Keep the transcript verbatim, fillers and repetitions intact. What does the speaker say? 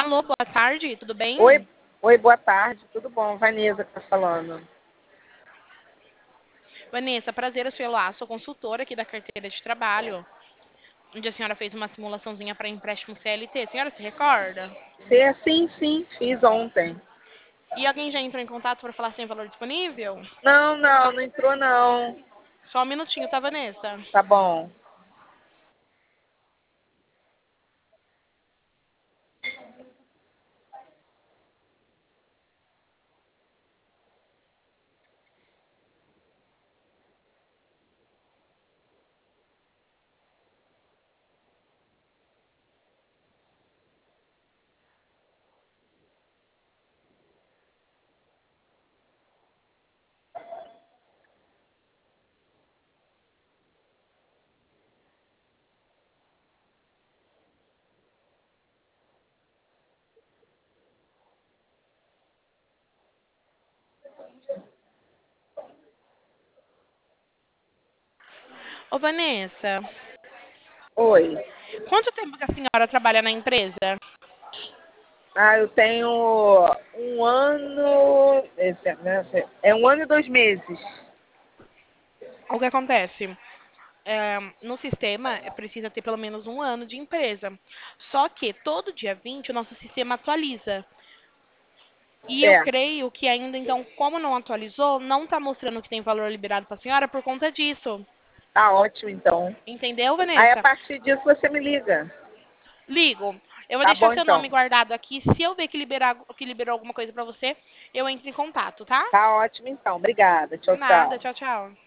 Alô, boa tarde, tudo Oi, bem? oi, boa tarde, tudo bom? Vanessa que tá falando. Vanessa, prazer, eu sou Eloá, sou consultora aqui da carteira de trabalho, onde a senhora fez uma simulaçãozinha para empréstimo C L T. A senhora se recorda? Sim, sim, sim, fiz ontem. E alguém já entrou em contato para falar se tem valor disponível? Não, não, não entrou não. Só um minutinho, tá, Vanessa? Tá bom. Ô, Vanessa, Oi. quanto tempo que a senhora trabalha na empresa? Ah, eu tenho um ano. Esse, né, é um ano e dois meses. O que acontece? É, no sistema, é, precisa ter pelo menos um ano de empresa. Só que todo dia vinte o nosso sistema atualiza. E eu Certo. creio que ainda, então, como não atualizou, não está mostrando que tem valor liberado para a senhora por conta disso. Tá ótimo então. Entendeu, Aí a Vanessa? partir disso você me liga. Ligo. Eu vou Tá deixar bom seu nome então. guardado aqui. Se eu ver que, liberar, que liberou alguma coisa para você, eu entro em contato, tá? Tá ótimo então. Obrigada. Tchau, Nada. tchau. Tchau, tchau.